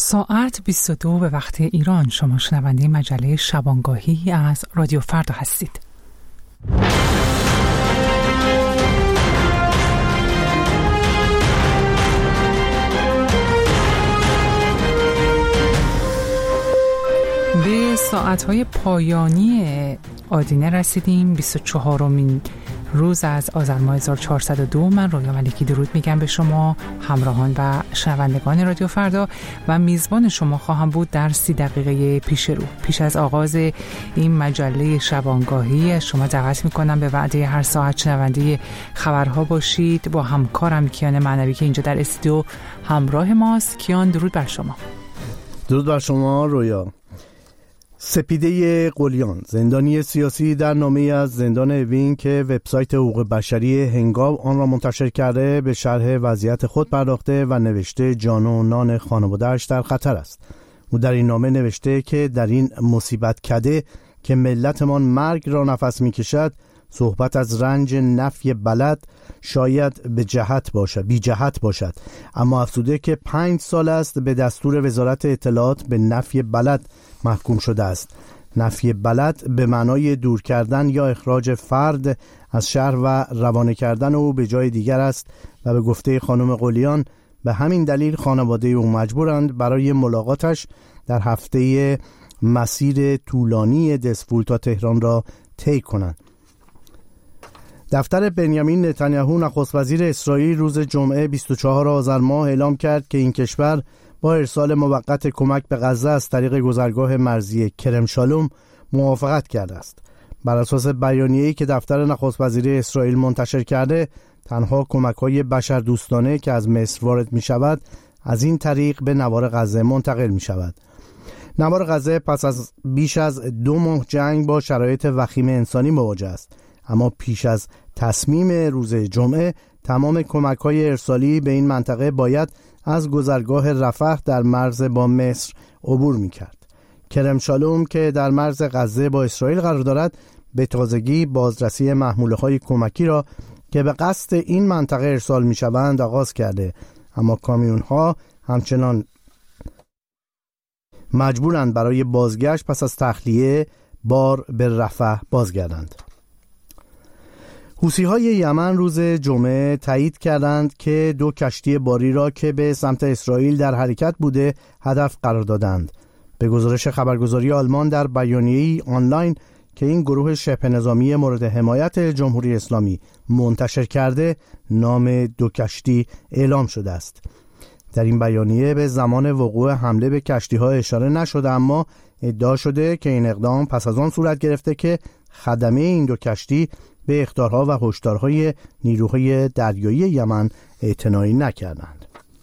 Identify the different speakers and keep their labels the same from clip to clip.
Speaker 1: ساعت 22 به وقت ایران. شما شنونده مجله شبانگاهی از رادیو فردا هستید. به ساعت‌های پایانی آدینه رسیدیم. 24مین روز از آذر ماه 1402. من رویا ملکی درود میگم به شما همراهان و شنوندگان رادیو فردا و میزبان شما خواهم بود در 30 دقیقه پیش رو. پیش از آغاز این مجله شبانگاهی شما دعوت میکنم به وعده هر ساعت شنونده خبرها باشید با همکارم کیان معنوی که اینجا در استودیو همراه ماست. کیان درود بر شما.
Speaker 2: درود بر شما رویا. سپیده قلیان، زندانی سیاسی، در نامه از زندان اوین که وبسایت حقوق بشری هنگام آن را منتشر کرده به شرح وضعیت خود پرداخته و نوشته جان و نان خانواده‌اش در خطر است. او در این نامه نوشته که در این مصیبت کده که ملتمان مرگ را نفس می‌کشد، صحبت از رنج نفی بلد شاید بی جهت باشد، اما افزوده که 5 سال است به دستور وزارت اطلاعات به نفی بلد محکوم شده است. نفی بلد به معنای دور کردن یا اخراج فرد از شهر و روانه کردن او به جای دیگر است و به گفته خانم قلیان به همین دلیل خانواده او مجبورند برای ملاقاتش در هفته مسیر طولانی دسفول تا تهران را طی کنند. دفتر بنیامین نتانیاهو نخست وزیر اسرائیل روز جمعه 24 آذر ماه اعلام کرد که این کشور با ارسال موقت کمک به غزه از طریق گذرگاه مرزی کرم شالوم موافقت کرده است. بر اساس بیانیه‌ای که دفتر نخست وزیر اسرائیل منتشر کرده، تنها کمک‌های بشردوستانه که از مصر وارد می‌شود از این طریق به نوار غزه منتقل می‌شود. نوار غزه پس از بیش از 2 ماه جنگ با شرایط وخیم انسانی مواجه است، اما پیش از تصمیم روز جمعه تمام کمک‌های ارسالی به این منطقه باید از گذرگاه رفح در مرز با مصر عبور می‌کرد. کرم شالوم که در مرز غزه با اسرائیل قرار دارد به تازگی بازرسی محموله‌های کمکی را که به قصد این منطقه ارسال می‌شوند آغاز کرده، اما کامیون‌ها همچنان مجبورند برای بازگشت پس از تخلیه بار به رفح بازگردند. حوثی‌های یمن روز جمعه تایید کردند که 2 کشتی باری را که به سمت اسرائیل در حرکت بوده هدف قرار دادند. به گزارش خبرگزاری آلمان در بیانیه‌ای آنلاین که این گروه شبه نظامی مورد حمایت جمهوری اسلامی منتشر کرده، نام 2 کشتی اعلام شده است. در این بیانیه به زمان وقوع حمله به کشتی‌ها اشاره نشده، اما ادعا شده که این اقدام پس از آن صورت گرفته که خدمه این 2 کشتی به اخطارها و هشدارهای نیروهای دریایی یمن اعتنایی نکردند.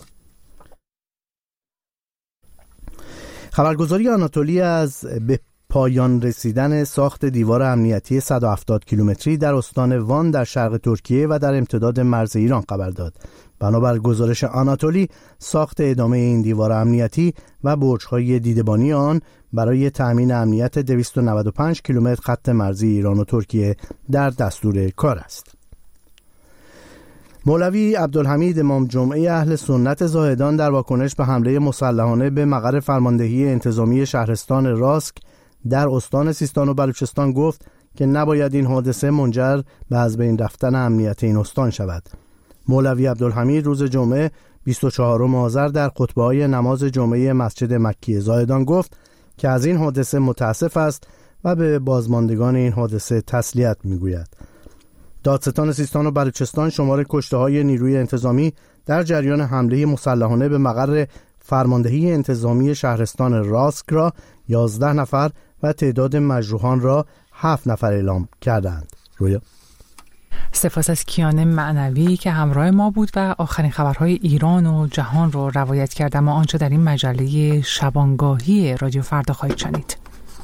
Speaker 2: خبرگزاری آناتولی از به پایان رسیدن ساخت دیوار امنیتی 170 کیلومتری در استان وان در شرق ترکیه و در امتداد مرز ایران خبر داد. بنابر گزارش آناتولی، ساخت ادامه این دیوار امنیتی و برج‌های دیدبانی آن برای تأمین امنیت 295 کیلومتر خط مرزی ایران و ترکیه در دستور کار است. مولوی عبدالحمید امام جمعه اهل سنت زاهدان در واکنش به حمله مسلحانه به مقر فرماندهی انتظامی شهرستان راسک در استان سیستان و بلوچستان گفت که نباید این حادثه منجر به از بین رفتن امنیت این استان شود. مولوی عبدالحمید روز جمعه 24 آذر در خطبه‌های نماز جمعه مسجد مکی زاهدان گفت که از این حادثه متاسف است و به بازماندگان این حادثه تسلیت می‌گوید. دادستان سیستان و بلوچستان شمار کشته‌های نیروی انتظامی در جریان حمله مسلحانه به مقر فرماندهی انتظامی شهرستان راسک را 11 نفر و تعداد مجروحان را 7 نفر اعلام کردند. رویا
Speaker 1: سپاس از کیان معنوی که همراه ما بود و آخرین خبرهای ایران و جهان رو روایت کرد. ما آنچه در این مجله شبانگاهی رادیو فردا خواهید شنید.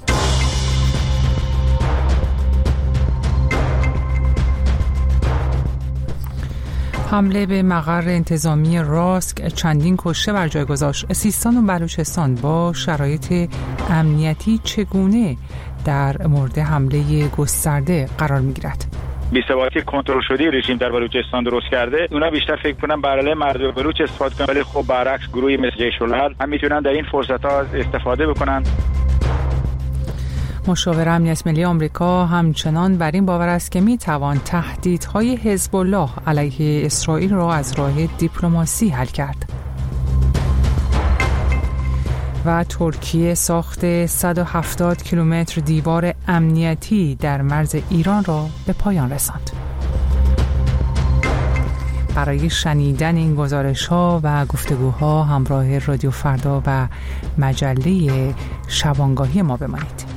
Speaker 1: حمله به مقر انتظامی راسک چندین کشته بر جای گذاشت. سیستان و بلوچستان با شرایط امنیتی چگونه در مورد حمله گسترده قرار می‌گیرد؟
Speaker 3: بی‌ثباتی کنترل شده رژیم در بلوچستان درست کرده، اونا بیشتر فکر کنن بر علیه مردم بلوچ استفاده کنن، ولی خب برعکس گروهی مثل جیش الحل هم میتونن در این فرصت‌ها استفاده بکنن.
Speaker 1: مشاور امنیت ملی آمریکا همچنان بر این باور است که میتوان تهدیدهای حزب الله علیه اسرائیل را از راه دیپلماسی حل کرد. و ترکیه ساخت 170 کیلومتر دیوار امنیتی در مرز ایران را به پایان رساند. برای شنیدن این گزارش‌ها و گفتگوها همراه رادیو فردا و مجله شبانگاهی ما بمانید.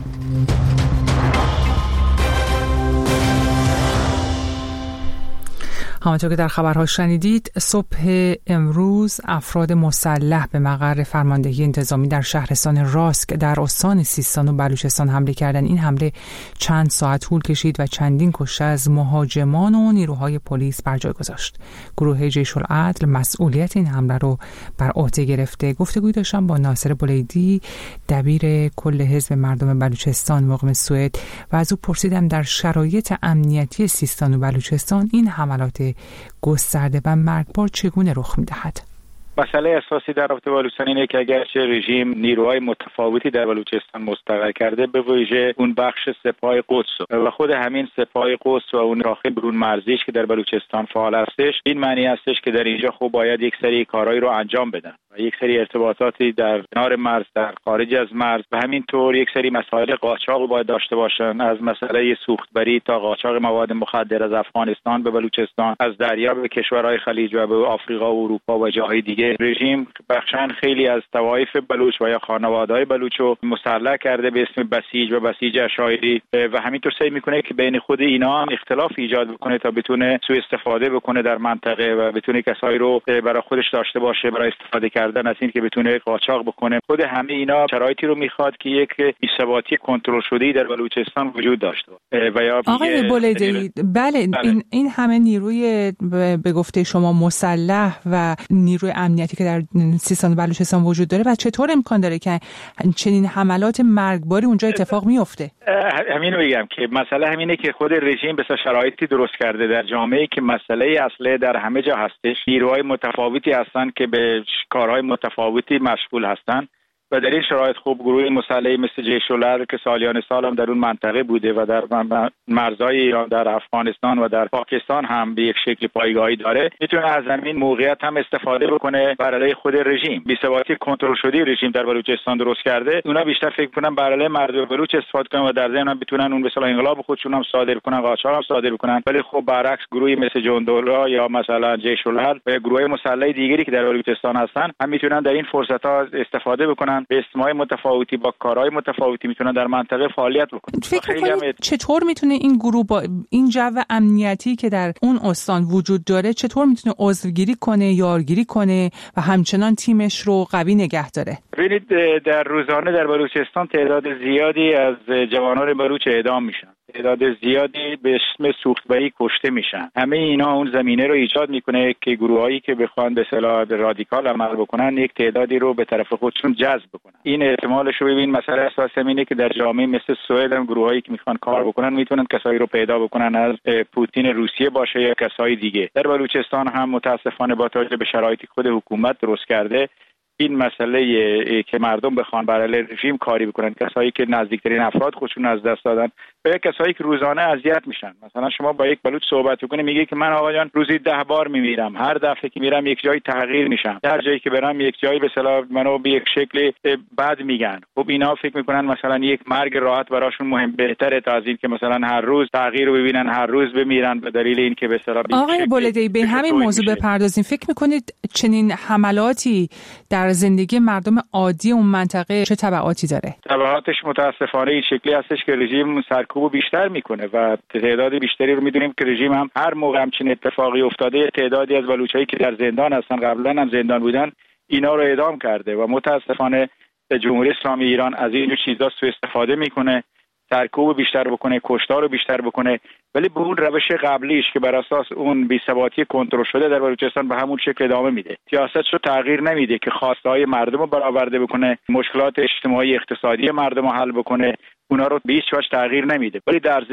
Speaker 1: همانطور که در خبرها شنیدید، صبح امروز افراد مسلح به مقر فرماندهی انتظامی در شهرستان راسک در استان سیستان و بلوچستان حمله کردند. این حمله چند ساعت طول کشید و چندین کشته از مهاجمان و نیروهای پلیس بر جای گذاشت. گروه جیش العدل مسئولیت این حمله رو بر عهده گرفته. گفتگوی داشتم با ناصر بولیدی، دبیر کل حزب مردم بلوچستان مقیم سوئد، و از او پرسیدم در شرایط امنیتی سیستان و بلوچستان این حملات گسترده و مرگبار چگونه رخ می‌دهد.
Speaker 3: مسئله اساسی در رابطه با بلوچستان اینه که اگرچه رژیم نیروهای متفاوتی در بلوچستان مستقر کرده، به ویژه اون بخش سپاه قدس و خود همین سپاه قدس و اون داخل برون مرزیش که در بلوچستان فعال هستش، این معنی هستش که در اینجا خب باید یک سری کارهایی رو انجام بدن و یک سری ارتباطاتی در کنار مرز، در خارج از مرز و همینطور یک سری مسائل قاچاق رو باید داشته باشن، از مسئله سوختبری تا قاچاق مواد مخدر از افغانستان به بلوچستان، از دریا به کشورهای خلیج و به آفریقا و اروپا و جاهای دیگه. رژیم بخشن خیلی از طوایف بلوچ و یا خانواده‌های بلوچ رو مسلح کرده به اسم بسیج و بسیج اشایری و همینطور سعی میکنه که بین خود اینا هم اختلاف ایجاد بکنه تا بتونه سوء استفاده بکنه در منطقه و بتونه کسایی رو برای خودش داشته باشه برای استفاده کردن از این که بتونه قاچاق بکنه. خود همه اینا شرایطی رو میخواد که یک بی‌ثباتی کنترل شده‌ای در بلوچستان وجود داشته و یا
Speaker 1: آقای بولیدی، بله. این همه نیروی به گفته شما مسلح و نیروی امنیتی که در سیستان و بلوچستان وجود داره و چطور امکان داره که چنین حملات مرگباری اونجا اتفاق میفته؟
Speaker 3: همین میگم که مسئله همینه که خود رژیم به شرایطی درست کرده در جامعه که مسئله اصلی در همه جا هستش. نیروهای متفاوتی هستن که به کارهای متفاوتی مشغول هستن و در این شرایط خوب گروه مسلحی مثل جیش العدل که سالیان سال هم در اون منطقه بوده و در مرزهای ایران، در افغانستان و در پاکستان هم به یک شکل پایگاهی داره، میتونه از همین موقعیت هم استفاده بکنه بر علیه خود رژیم. بی‌ثباتی کنترل شده رژیم در بلوچستان درست کرده، اونا بیشتر فکر کنن بر علیه مردم بلوچ استفاده کنن و در ضمن هم بتونن اون به اصطلاح انقلاب خودشون هم صادر کنن، قاچاق هم صادر کنن. ولی خب برعکس گروهی مثل جندولا یا مثلا جیش الحل و گروهای مسلح دیگری که در بلوچستان هستن هم میتونن در این فرصت‌ها استفاده بکنن، به اسمای متفاوتی با کارهای متفاوتی میتونن در منطقه فعالیت بکنن.
Speaker 1: فکر می‌کنید چطور میتونه این گروه با این جو امنیتی که در اون استان وجود داره چطور میتونه عضوگیری کنه، یارگیری کنه و همچنان تیمش رو قوی نگه داره؟
Speaker 3: ببینید در روزانه در بلوچستان تعداد زیادی از جوانان بلوچ اعدام میشن، تعداد زیادی به اسم سوختبری کشته میشن. همه اینا اون زمینه رو ایجاد میکنه که گروهایی که بخوان به اصطلاح رادیکال عمل بکنن یک تعدادی رو به طرف خودشون جذب بکنن. این احتمالش رو ببین. مسئله اساسی اینه که در جامعه مثل سوئد هم گروهایی که میخوان کار بکنن میتونن کسایی رو پیدا بکنن از پوتین روسیه باشه یا کسای دیگه. در بلوچستان هم متاسفانه با توجه به شرایطی خود حکومت درست کرده، این مسئله که مردم بخوان بر علیه رژیم کاری بکنن، کسایی که نزدیکترین افراد خودشون از دست دادن و یا کسایی که روزانه اذیت میشن. مثلا شما با یک بلوچ صحبت بکنی میگه که من آقا جان روزی 10 بار میمیرم، هر دفعه که میرم یک جایی تغییر میشم، هر جایی که برم یک جایی به اصطلاح منو به یک شکل بد میگن. خب اینا فکر میکنن مثلا یک مرگ راحت براشون مهم بهتره تا از این که مثلا هر روز تغییر رو ببینن، هر روز بمیرن به دلیل این که به اصطلاح.
Speaker 1: آقای بولیدی، به همین موضوع بپردازیم. فکر میکنید چنین حملاتی در زندگی مردم عادی اون منطقه چه تبعاتی داره؟
Speaker 3: تبعاتش متاسفانه این شکلی هستش که رژیم سرکوب بیشتر میکنه و تعداد بیشتری رو میدونیم که رژیم هم هر موقع همچین اتفاقی افتاده تعدادی از بلوچایی که در زندان هستن، قبلا هم زندان بودن، اینا رو اعدام کرده و متاسفانه جمهوری اسلامی ایران از این چیزا سوء استفاده میکنه، سرکوب بیشتر بکنه، کشتار رو بیشتر بکنه، ولی به اون روش قبلیش که بر اساس اون بی‌ثباتی کنترل شده در بلوچستان به همون شکل ادامه میده. سیاستش رو تغییر نمیده که خواسته‌های مردم رو برآورده بکنه، مشکلات اجتماعی اقتصادی مردم رو حل بکنه، اونا رو به هیچ وجه تغییر نمیده. ولی در ضمن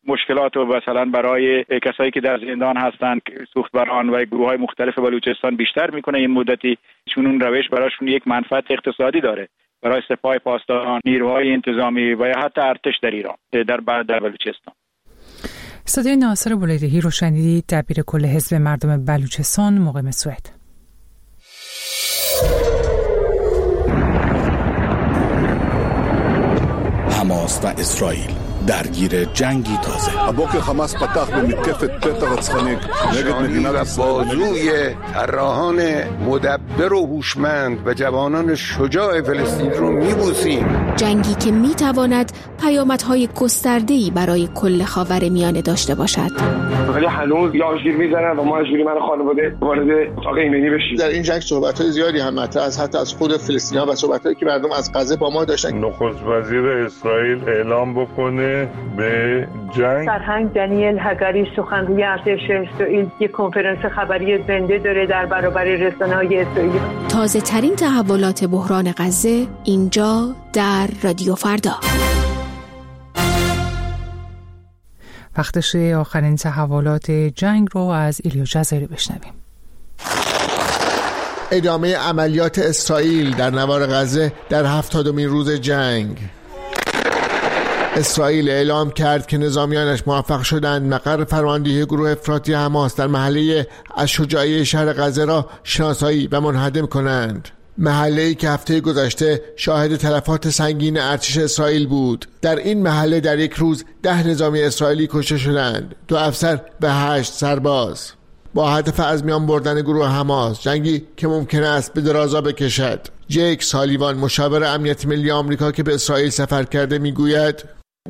Speaker 3: مشکلات و مثلا برای کسایی که در زندان هستند، سوختبران و گروه‌های مختلف بلوچستان بیشتر میکنه این مدتی، چون اون روش براشون یک منفعت اقتصادی داره برای سپاه پاسداران، نیروهای انتظامی و یا حتی ارتش در ایران در بلوچستان.
Speaker 1: صدای ناصر بولیدهی رو شنیدید، دبیر کل حزب مردم بلوچستان مقیم سوئد.
Speaker 4: حماس و اسرائیل درگیر جنگی تازه.
Speaker 5: הבוקר חמאס פתח במתקפת פתע רצחנית נגד מדינת ישראל.
Speaker 6: بازوی طراحان مدبر و هوشمند و جوانان شجاع فلسطین رو میبوسیم.
Speaker 7: جنگی که میتواند پیامدهای گسترده‌ای برای کل خاورمیانه داشته باشد.
Speaker 8: ولی هنوز یاشگیر میزنن و ما اجبوری من خانواده وارد اتاق ایمنی بشیم.
Speaker 9: در این جنگ صحبت‌های زیادی هم مطرح است، حتی از خود فلسطینی‌ها و صحبت‌هایی که مردم از غزه با ما داشتن.
Speaker 10: نخست وزیر اسرائیل اعلام بکنه به جنگ.
Speaker 11: سرهنگ دانیل هگاری سخنگوی ارتش اسرائیل یک کنفرانس خبری زنده داره در برابر رسانه‌های اسرائیل.
Speaker 7: تازه ترین تحولات بحران غزه اینجا در رادیو فردا.
Speaker 1: وقتش آخرین تحولات جنگ رو از ایلیا جزایری بشنویم.
Speaker 9: ادامه عملیات اسرائیل در نوار غزه در 70مین روز جنگ. اسرائیل اعلام کرد که نظامیانش موفق شدند مقر فرماندهی گروه افراطی حماس در محله الشجاعیه شهر غزه را شناسایی و منهدم کنند. محله‌ای که هفته گذشته شاهد تلفات سنگین ارتش اسرائیل بود. در این محله در یک روز 10 نظامی اسرائیلی کشته شدند، 2 افسر و 8 سرباز، با هدف از میان بردن گروه حماس، جنگی که ممکن است به درازا بکشد. جیک سالیوان، مشاور امنیت ملی آمریکا که به اسرائیل سفر کرده، میگوید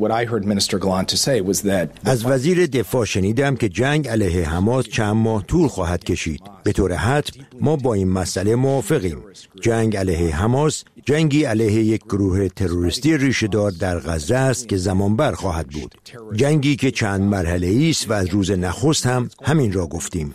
Speaker 12: از وزیر دفاع شنیدم که جنگ علیه حماس چند ماه طول خواهد کشید. به طور حتم ما با این مسئله موافقیم. جنگ علیه حماس جنگی علیه یک گروه تروریستی ریشه‌دار در غزه است که زمانبر خواهد بود. جنگی که چند مرحله‌ای است و از روز نخست هم همین را گفتیم.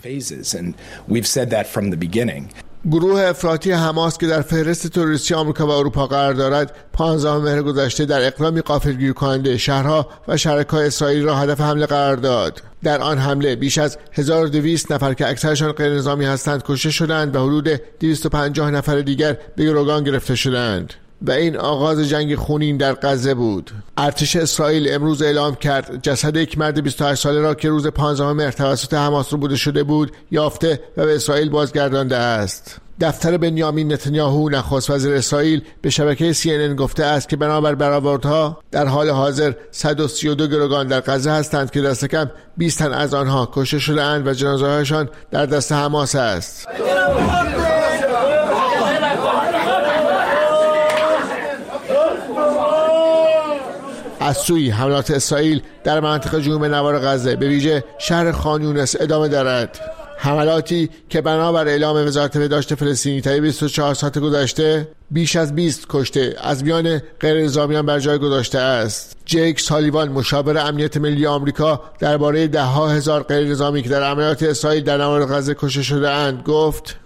Speaker 9: گروه افراطی حماس که در فهرست تروریستی آمریکا و اروپا قرار دارد 15 مهر گذشته در اقدامی غافلگیر کننده شهرها و شهرک‌های اسرائیل را هدف حمله قرار داد. در آن حمله بیش از 1200 نفر که اکثرشان غیر نظامی هستند کشته شدند و حدود 250 نفر دیگر به گروگان گرفته شدند. و این آغاز جنگ خونین در غزه بود. ارتش اسرائیل امروز اعلام کرد جسد یک مرد 28 ساله را که روز 15 مهر توسط حماس ربوده شده بود یافته و به اسرائیل بازگردانده است. دفتر بنیامین نتانیاهو نخست وزیر اسرائیل به شبکه CNN گفته است که بنابر برآوردها در حال حاضر 132 گروگان در غزه هستند که دست کم 20 تن از آنها کشته شده‌اند و جنازه‌هایشان در دست حماس است. از سوی حملات اسرائیل در منطقه جنوب نوار غزه به ویژه شهر خان یونس ادامه دارد. حملاتی که بنابر اعلام وزارت بهداشت فلسطینی طی 24 ساعت گذشته بیش از 20 کشته از میان غیر نظامیان بر جای گذاشته است. جیک سالیوان، مشاور امنیت ملی آمریکا درباره 10,000 غیر نظامی که در عملیات اسرائیل در نوار غزه کشته شده اند گفت: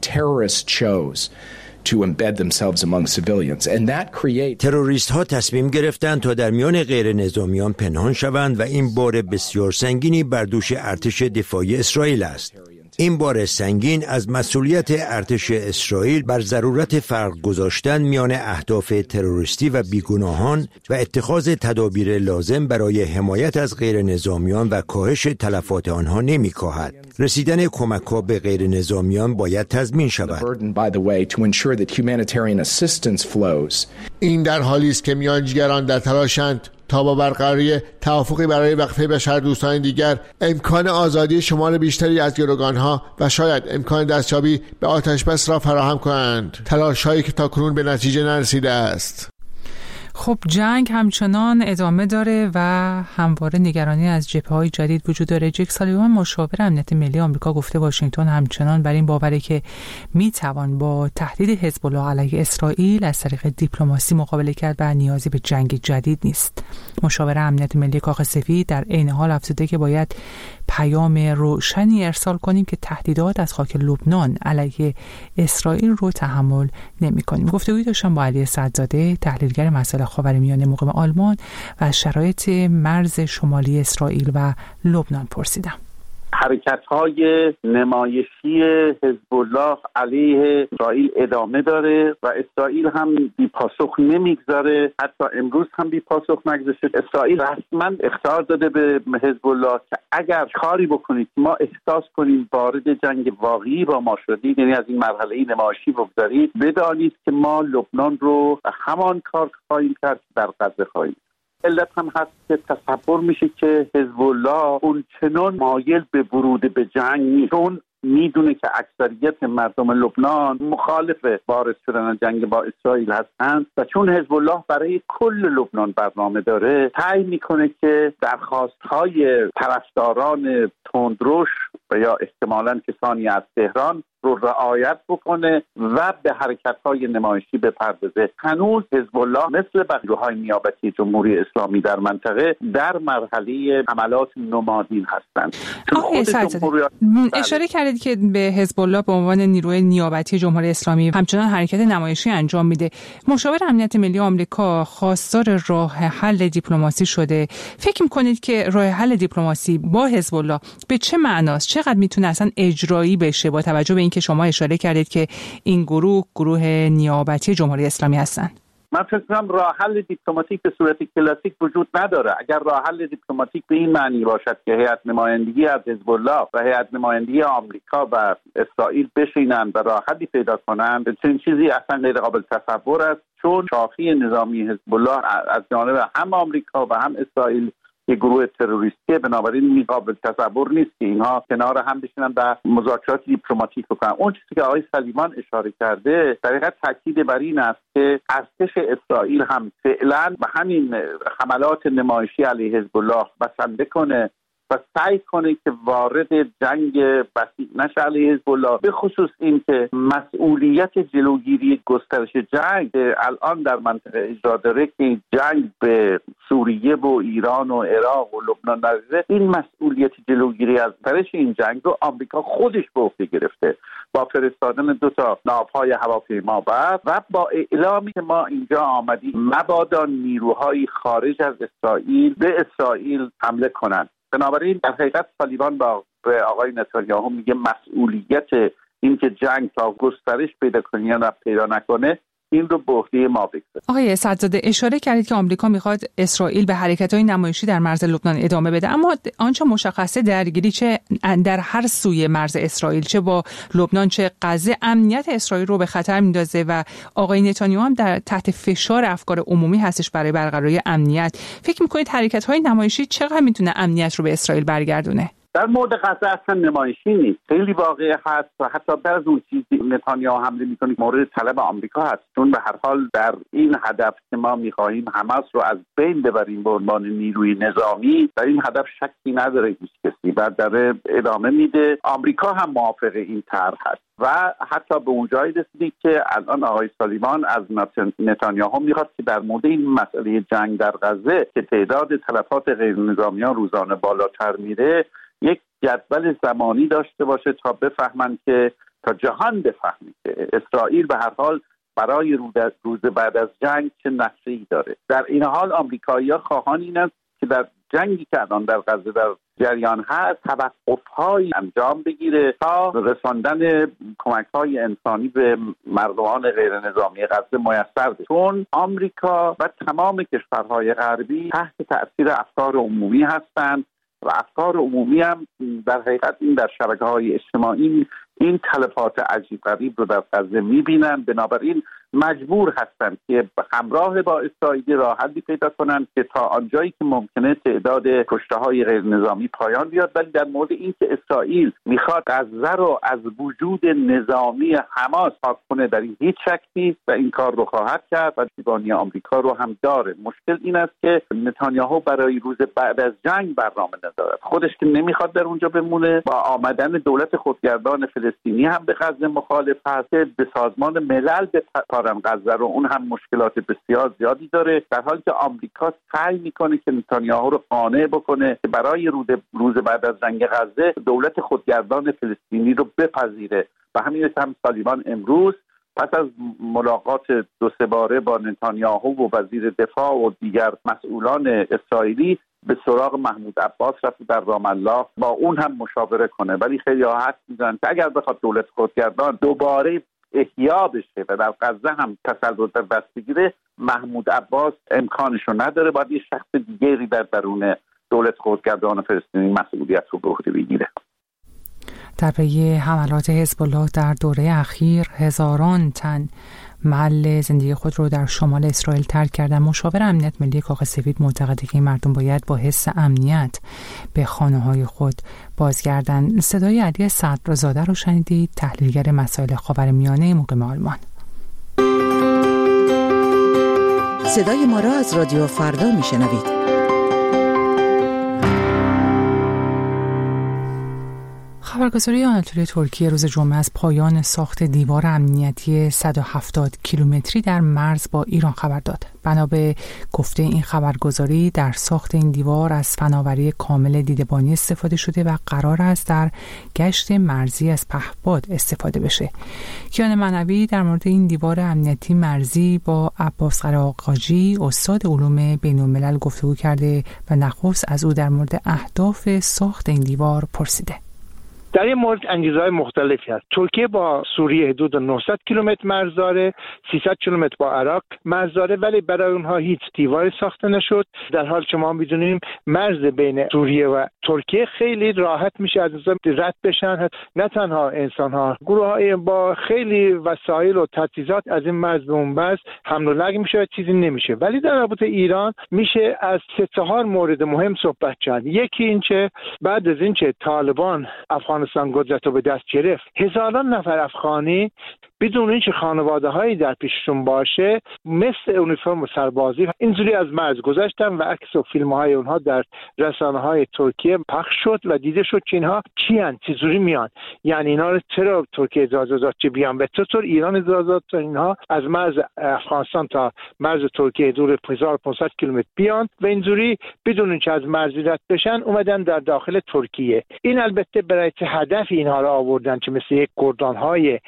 Speaker 12: تروریست ها تصمیم گرفتند تا در میان غیر نظامیان پنهان شوند و این بار بسیار سنگینی بر دوش ارتش دفاعی اسرائیل است. این بار سنگین از مسئولیت ارتش اسرائیل بر ضرورت فرق گذاشتن میان اهداف تروریستی و بیگناهان و اتخاذ تدابیر لازم برای حمایت از غیر نظامیان و کاهش تلفات آنها نمی‌کاهد. رسیدن کمک‌ها به غیر نظامیان باید تضمین شود.
Speaker 9: این در حالی است که میانجیگران در تلاشند تا با برقراری توافقی برای وقفه بشردوستان دیگر امکان آزادی شمار بیشتری از گروگانها و شاید امکان دستیابی به آتشبس را فراهم کنند، تلاش‌هایی که تاکنون به نتیجه نرسیده است.
Speaker 1: خب جنگ همچنان ادامه داره و همواره نگرانی از جبهه‌های جدید وجود داره. جیک سالیوان، مشاور امنیت ملی آمریکا، گفته واشنگتن همچنان بر این باوره که میتوان با تهدید حزب الله علیه اسرائیل از طریق دیپلماسی مقابله کرد و نیازی به جنگ جدید نیست. مشاور امنیت ملی کاخ سفید در عین حال افزوده که باید پیام روشنی ارسال کنیم که تهدیدات از خاک لبنان علیه اسرائیل رو تحمل نمی‌کنیم. گفتگویی داشتم با علی سدزاده، تحلیلگر مسائل خاورمیانه مقیم آلمان و از شرایط مرز شمالی اسرائیل و لبنان پرسیدم.
Speaker 13: حرکت‌های نمایشی حزب الله علیه اسرائیل ادامه داره و اسرائیل هم بی پاسخ نمیگذاره، حتی امروز هم بی پاسخ نگذاشته. اسرائیل رسما اخطار داده به حزب الله که اگر کاری بکنید ما احساس کنیم وارد جنگ واقعی با ما شدید، یعنی از این مرحله نمایشی بگذارید، بدانید که ما لبنان رو همان کار خواهیم کرد که در غزه خواهیم. علت هم هست که تصور میشه که حزب الله اون چنان مایل به ورود به جنگ نیست، چون میدونه که اکثریت مردم لبنان مخالف وارد شدن جنگ با اسرائیل هستند و چون حزب الله برای کل لبنان برنامه داره، سعی میکنه که درخواست‌های طرفداران تندروش و یا احتمالاً کسانی از تهران رو رعایت بکنه و به حرکت‌های نمایشی بپردازه. هنوز حزب الله مثل بقیه‌های نیابتی جمهوری اسلامی در منطقه در مرحله حملات نمادین هستند.
Speaker 1: اشاره کردید که به حزب الله به عنوان نیروی نیابتی جمهوری اسلامی همچنان حرکت نمایشی انجام میده. مشاور امنیت ملی آمریکا خواستار راه حل دیپلماسی شده. فکر می‌کنید که راه حل دیپلماسی با حزب الله به چه معناست؟ چقدر میتونه اصلا اجرایی بشه با توجه به اینکه شما اشاره کردید که این گروه نیابتی جمهوری اسلامی هستند؟
Speaker 13: من فکر کنم راه حل دیپلماتیک به صورت کلاسیک وجود نداره. اگر راه حل دیپلماتیک به این معنی باشد که هیئت نمایندگی از حزب الله و هیئت نمایندگی آمریکا و اسرائیل بشینند و راه حلی پیدا کنند، چنین چیزی اصلا غیر قابل تصور است، چون شاخه نظامی حزب الله از جانب هم آمریکا و هم اسرائیل یک گروه تروریستی، بنابراین قابل تصور نیست که اینها کنار هم بشینن و مذاکرات دیپلماتیک بکنن. اون چیزی که آقای سلیمان اشاره کرده در حقیقت تاکید بر این است که ارتش اسرائیل هم فعلا به همین حملات نمایشی علیه حزب الله بسنده کنه و سعی کنه که وارد جنگ وسیع نشه علیه حزب الله، به خصوص این که مسئولیت جلوگیری گسترش جنگ الان در منطقه اجرا داره که جنگ به سوریه و ایران و عراق و لبنان نرسه. این مسئولیت جلوگیری از گسترش این جنگ رو آمریکا خودش به عهده گرفته با فرستادن 2 ناوهای هواپیما و با اعلامی که ما اینجا آمدیم مبادا نیروهای خارج از اسرائیل به اسرائیل حمله کنند. بنابراین در حقیقت سالیوان به آقای نتانیاهو میگه مسئولیت این که جنگ تا گسترش پیدا کنه یا پیدا نکنه این رو به عهده ما بگذاره.
Speaker 1: آقای سدزاده، اشاره کردید که آمریکا میخواد اسرائیل به حرکت‌های نمایشی در مرز لبنان ادامه بده، اما آنچه مشخصه درگیری چه در هر سوی مرز اسرائیل، چه با لبنان چه غزه، امنیت اسرائیل رو به خطر میندازه و آقای نتانیاهو هم در تحت فشار افکار عمومی هستش برای برقراری امنیت. فکر میکنید حرکت‌های نمایشی چقدر میتونه امنیت رو به اسرائیل برگردونه؟
Speaker 13: در مورد غزه اصلا نمایشی نیست، خیلی واقعی هست و حتی بعض اون چیزی نتانیاهو حمله میکنه مورد طلب آمریکا هست، چون به هر حال در این هدف که ما میخواهیم حماس رو از بین ببریم به عنوان نیروی نظامی، در این هدف شکی نداره هیچ کسی و داره ادامه میده. آمریکا هم موافق این طرح هست و حتی به اون جایی رسیدیم که الان آقای سالیوان از نتانیاهو میخواد که در مورد این مسئله جنگ در غزه که تعداد تلفات غیر نظامیان روزانه بالاتر میره یک جدول زمانی داشته باشه تا بفهمن که تا جهان بفهمه که اسرائیل به هر حال برای روز بعد از جنگ چه نقشه‌ای داره. در این حال آمریکایی‌ها خواهان این است که در جنگی که الان در غزه در جریان هست توقف‌هایی انجام بگیره تا رساندن کمک‌های انسانی به مردمان غیر نظامی غزه میسر بشه، چون آمریکا و تمام کشورهای غربی تحت تأثیر افکار عمومی هستند و افکار عمومی هم در حقیقت این در شبکه‌های اجتماعی این تلفات عجیب غریب رو در غزه می‌بینن، بنابراین مجبور هستند که همراه با اسرائیل راه حلی پیدا کنند که تا آنجایی که ممکنه تعداد کشته‌های غیر نظامی پایان بیاد. ولی در مورد اینکه اسرائیل میخواد غزه رو از وجود نظامی حماس پاک کنه در این هیچ شک نیست و این کار رو خواهد کرد و پشتیبانی آمریکا رو هم داره. مشکل این است که نتانیاهو برای روز بعد از جنگ برنامه نداره، خودش که نمیخواد در اونجا بمونه. با آمدن دولت خودگردان فلسطینی هم به غزه مخالف هست، به سازمان ملل ببرن غزه رو، اون هم مشکلات بسیار زیادی داره، در حالی که آمریکا سعی میکنه که نتانیاهو رو قانع بکنه که برای روز بعد از جنگ غزه دولت خودگردان فلسطینی رو بپذیره. و همین هم سالیوان امروز پس از ملاقات 2-3 باره با نتانیاهو و وزیر دفاع و دیگر مسئولان اسرائیلی به سراغ محمود عباس رفت در رام الله با اون هم مشاوره کنه. ولی خیلی ها حد میزنن که اگر بخواد دولت خودگردان دوباره احیا بشه و در غزه هم تسلط در دست بگیره، محمود عباس امکانشو نداره، باید یه شخص دیگری در درون دولت خودگردان فلسطینی مسئولیت رو به عهده بگیره.
Speaker 1: در پی حملات حزب الله در دوره اخیر هزاران تن محل زندگی خود رو در شمال اسرائیل ترک کردن. مشاور امنیت ملی کاخ سفید معتقده که این مردم باید با حس امنیت به خانه‌های خود بازگردند. صدای علی صدرزاده رو شنیدید، تحلیلگر مسائل خاورمیانه مقیم آلمان.
Speaker 14: صدای ما را از رادیو فردا میشنوید.
Speaker 1: خبرگزاری آناتولی ترکیه روز جمعه از پایان ساخت دیوار امنیتی 170 کیلومتری در مرز با ایران خبر داد. بنا به گفته این خبرگزاری در ساخت این دیوار از فناوری کامل دیدبانی استفاده شده و قرار است در گشت مرزی از پهپاد استفاده بشه. کیان معنوی در مورد این دیوار امنیتی مرزی با عباس قراقاجی استاد علوم بین‌الملل گفتگو کرده و نخست از او در مورد اهداف ساخت این دیوار پرسیده.
Speaker 15: در این مورد انگیزه‌های مختلفی هست. ترکیه با سوریه حدود 900 کیلومتر مرز داره، 300 کیلومتر با عراق مرز داره، ولی برای اونها هیچ دیواری ساخته نشد. در حال شما می‌دونیم مرز بین سوریه و ترکیه خیلی راحت میشه از اونجا رد بشن. نه تنها انسان‌ها، گروه‌های با خیلی وسایل و تجهیزات از این مرز به اون مرز حمل و نقل میشه و چیزی نمیشه. ولی در رابطه ایران میشه از 3-4 مورد مهم صحبت کرد. یکی اینکه بعد از اینکه طالبان افغانستان قدرت رو به دست گرفت، هزاران نفر افغانی بدون اینکه خانواده‌هایی در پیششون باشه مثل اونیفرم سربازی اینجوری از مرز گذشتن و عکس و فیلم‌های اونها در رسانه‌های ترکیه پخش شد و دیده شد که اینها کیان، چجوری میان، یعنی اینا رو چرا ترکیه اجازه داد که بیان و چطور ایران اجازه داد تا اینها از مرز افغانستان تا مرز ترکیه دور 1500 کیلومتر بیان و اینجوری بدون اینکه از مرز رد بشن اومدن در داخل ترکیه. این البته برای هدف اینها رو آوردن که مثل یک گردان‌های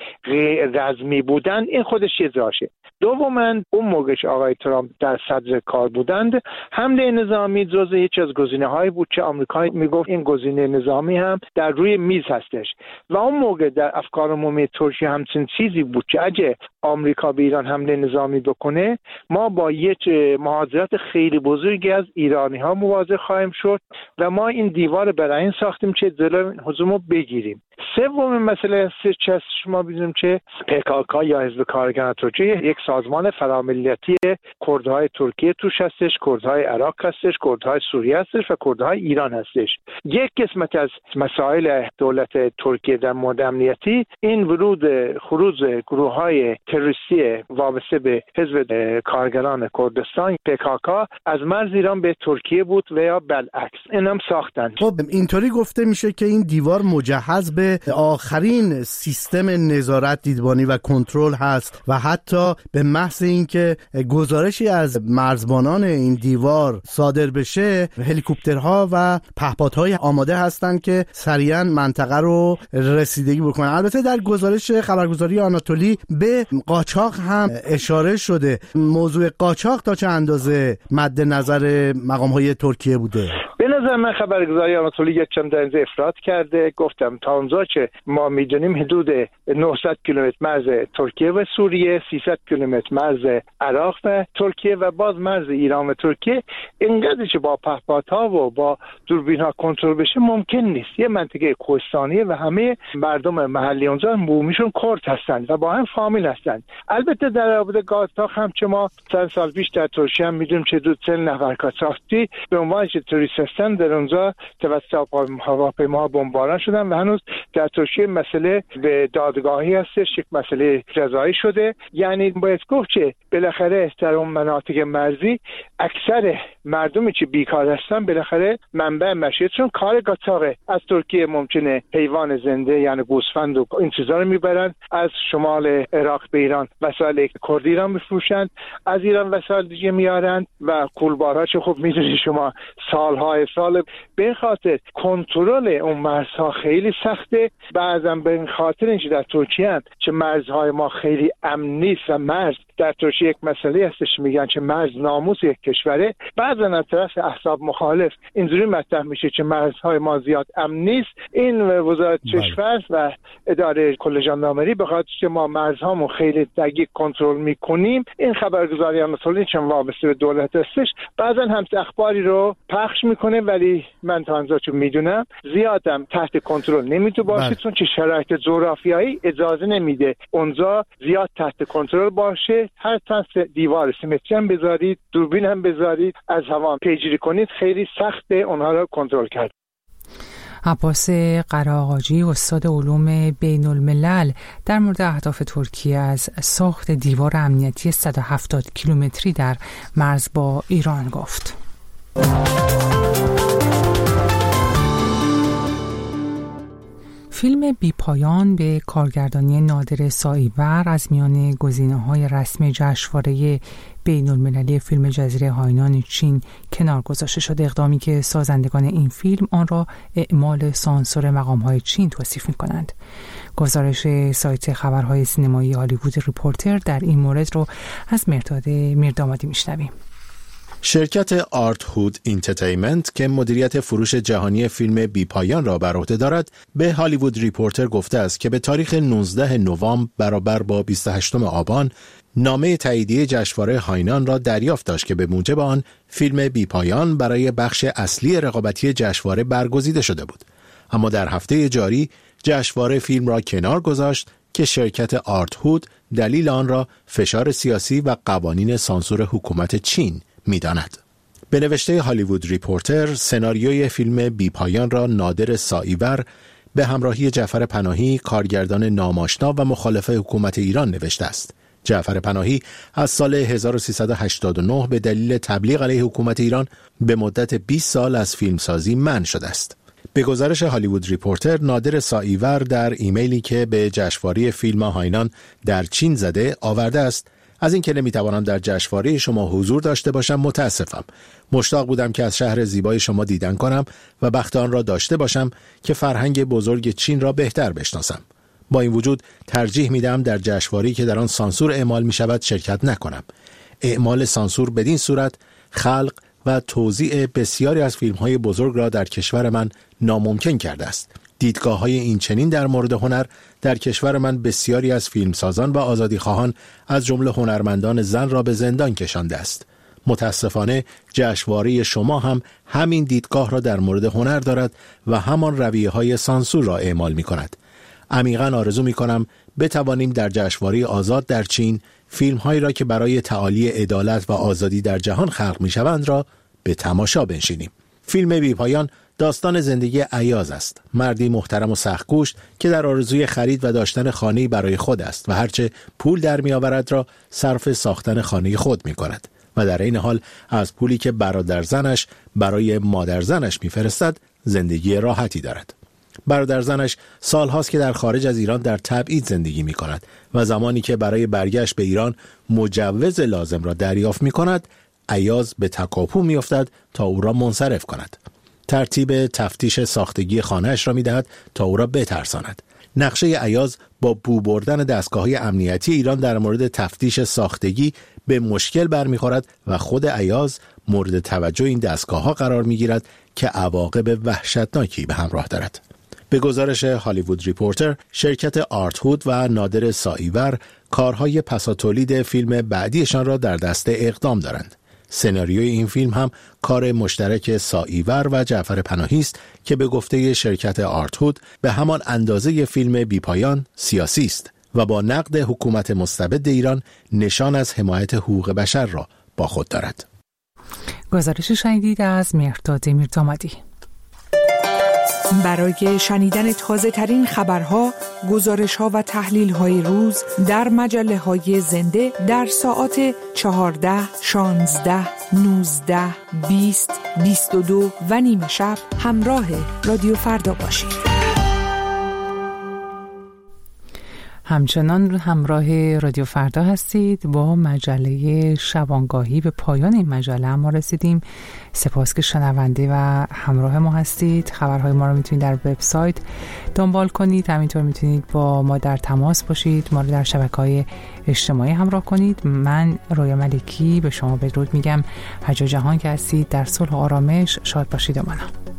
Speaker 15: رزمی بودن، این خودش یه جاشه. دوماً اون موقع آقای ترامپ در صدر کار بودند، حمله نظامی جزو یکی از گزینه‌هایی بود که آمریکا میگفت این گزینه نظامی هم در روی میز هستش و اون موقع در افکار عمومی ترکیه همچین چیزی بود که اگه آمریکا به ایران حمله نظامی بکنه ما با یک مهاجرت خیلی بزرگی از ایرانی‌ها مواجه خواهیم شد و ما این دیوار برای این ساختیم که جلوی هجوم رو بگیریم. سومین مسئله است که شما بدونیم که PKK یا حزب کارگران ترکیه یک سازمان فراملیتی کردهای ترکیه توش هستش، کردهای عراق هستش، کردهای سوریه هستش و کردهای ایران هستش. یک قسمت از مسائل دولت ترکیه در مورد امنیتی این ورود خروج گروههای تروریستی وابسته به حزب کارگران کردستان PKK از مرز ایران به ترکیه بود و یا بالعکس. اینم ساختن.
Speaker 2: خب اینطوری گفته میشه که این دیوار مجهز به آخرین سیستم نظارت دیدبانی و کنترل هست و حتی به محض اینکه گزارشی از مرزبانان این دیوار صادر بشه هلیکوپترها و پهپادهای آماده هستند که سریعا منطقه رو رسیدگی بکنن. البته در گزارش خبرگزاری آناتولی به قاچاق هم اشاره شده. موضوع قاچاق تا چه اندازه مد نظر مقام‌های ترکیه بوده؟
Speaker 15: به نظر من خبرگزاری آناتولی یک چند در اینجا افراد کرده. گفتم تا اونجا که ما میدونیم حدود 900 کیلومتر مرز ترکیه و سوریه، 300 کیلومتر مرز عراق و ترکیه و باز مرز ایران و ترکیه اینقدر که با پهپادها و با دوربین‌ها کنترل بشه ممکن نیست. یه منطقه کوهستانیه و همه مردم محلی اونجا بومیشون کرد هستند و با هم فامیل هستند. البته در رابطه قاچاق هم که ما چند سال پیش در ترکیه هم میدونیم که 40 نفر قاچاقچی به عنوان توریست هستن در اونجا توسط هواپیماها بمباران شدن و هنوز در ترکیه مسئله به دادگاهی هستش، یک مسئله جزایی شده. یعنی باید گفت که بالاخره در اون مناطق مرزی اکثر مردمی که بیکار هستن بالاخره منبع معیشتشون کار قاچاقه. از ترکیه ممکنه حیوان زنده یعنی گوسفند و این چیزا رو میبرن، از شمال عراق به ایران وسایل کرد ایران میفروشن، از ایران وسایل دیگه میارن و کولبارها چه خوب میدونید شما سالهای سال. به این خاطر کنترل اون مرزها خیلی سخته. بعضا به این خاطر اینکه در ترکیه هم که مرزهای ما خیلی امن نیست و مرز در ترکیه یک مسئله هستش، میگن که مرز ناموس یک کشوره. بعضا از طرف احزاب مخالف اینجوری مطرح میشه که مرزهای ما زیاد امن نیست. این وزارت کشور و اداره کل ژاندارمری به خاطر که ما مرزهامون خیلی دقیق کنترل میکنیم، این خبرگزاری هم مسئولین چون وابسته به دولت هستش بعضا هم اخباری رو پخش میکنه، ولی من تا اونجا که میدونم زیادم تحت کنترل نمیتونه باشه چون که شرایط جغرافیایی اجازه نمیده اونجا زیاد تحت کنترل باشه. هر چند دیوار سیمتری هم بذارید، دوربین هم بذارید، از هوا پیگیری کنید، خیلی سخته اونها رو کنترل کرد.
Speaker 1: عباس قراقاجی استاد علوم بین الملل در مورد اهداف ترکیه از ساخت دیوار امنیتی 170 کیلومتری در مرز با ایران گفت. فیلم بی پایان به کارگردانی نادر ساییور از میان گزینه‌های رسمی جشنواره بین‌المللی فیلم جزیره هاینان چین کنار گذاشته شد. اقدامی که سازندگان این فیلم آن را اعمال سانسور مقام‌های چین توصیف می‌کنند. گزارش سایت خبرهای سینمایی هالیوود ریپورتر در این مورد رو از مرداد میردامادی میشنویم.
Speaker 16: شرکت آرت هود انترتینمنت که مدیریت فروش جهانی فیلم بی پایان را بر عهده دارد به هالیوود ریپورتر گفته است که به تاریخ 19 نوامبر برابر با 28 آبان نامه تاییدیه جشنواره هاینان را دریافت داشت که به موجب آن فیلم بی پایان برای بخش اصلی رقابتی جشنواره برگزیده شده بود. اما در هفته جاری جشنواره فیلم را کنار گذاشت که شرکت آرت هود دلیل آن را فشار سیاسی و قوانین سانسور حکومت چین می‌داند. به نوشته هالیوود ریپورتر سناریوی فیلم بی پایان را نادر ساییور به همراهی جعفر پناهی کارگردان ناماشنا و مخالف حکومت ایران نوشته است. جعفر پناهی از سال 1389 به دلیل تبلیغ علیه حکومت ایران به مدت 20 سال از فیلمسازی منع شده است. به گزارش هالیوود ریپورتر نادر ساییور در ایمیلی که به جشنواره فیلم هاینان در چین زده آورده است: از این که نمیتوانم در جشنواره شما حضور داشته باشم متاسفم. مشتاق بودم که از شهر زیبای شما دیدن کنم و بخت آن را داشته باشم که فرهنگ بزرگ چین را بهتر بشناسم. با این وجود ترجیح میدم در جشنواره‌ای که در آن سانسور اعمال می شود شرکت نکنم. اعمال سانسور بدین صورت خلق و توزیع بسیاری از فیلم‌های بزرگ را در کشور من ناممکن کرده است. دیدگاه‌های این چنین در مورد هنر در کشور من بسیاری از فیلمسازان و آزادیخواهان از جمله هنرمندان زن را به زندان کشانده است. متاسفانه جشنواره شما هم همین دیدگاه را در مورد هنر دارد و همان رویه‌های سانسور را اعمال می‌کند. عمیقاً آرزو می‌کنم بتوانیم در جشنواره آزاد در چین فیلم‌هایی را که برای تعالی عدالت و آزادی در جهان خلق می‌شوند را به تماشا بنشینیم. فیلم بی پایان داستان زندگی ایاز است، مردی محترم و سخت‌کوش که در آرزوی خرید و داشتن خانه‌ای برای خود است و هرچه پول در می‌آورد را صرف ساختن خانه خود می‌کند و در این حال از پولی که برادر زنش برای مادر زنش می‌فرستد زندگی راحتی دارد. برادر زنش سال‌هاست که در خارج از ایران در تبعید زندگی می‌کند و زمانی که برای برگشت به ایران مجوز لازم را دریافت می‌کند، ایاز به تکاپو می‌افتد تا او را منصرف کند. ترتیب تفتیش ساختگی خانه‌اش را می‌دهد تا او را بترساند. نقشه ایاز با بو بردن دستگاه‌های امنیتی ایران در مورد تفتیش ساختگی به مشکل برمی‌خورد و خود ایاز مورد توجه این دستگاه‌ها قرار می‌گیرد که عواقب وحشتناکی به همراه دارد. به گزارش هالیوود ریپورتر شرکت آرت هود و نادر ساییور کارهای پساتولید فیلم بعدیشان را در دسته اقدام دارند. سناریوی این فیلم هم کار مشترک ساییور و جعفر پناهی است که به گفته شرکت آرت هود به همان اندازه فیلم بی پایان سیاسی است و با نقد حکومت مستبد ایران نشان از حمایت حقوق بشر را با خود دارد.
Speaker 1: گزارش شنیدید از مرداد میردامادی.
Speaker 17: برای شنیدن تازه ترین خبرها، گزارش ها و تحلیل های روز در مجله های زنده در ساعات 14، 16، 19، 20، 22 و نیم شب همراه رادیو فردا باشید.
Speaker 1: همچنان همراه رادیو فردا هستید. با مجله شبانگاهی به پایان این مجله ما رسیدیم. سپاس که شنونده و همراه ما هستید. خبرهای ما رو میتونید در وبسایت دنبال کنید، همینطور میتونید با ما در تماس باشید، ما رو در شبکه‌های اجتماعی همراه کنید. من رویا ملکی به شما بدرود میگم. هر جا جهان که هستید در صلح و آرامش شاد باشید و منم.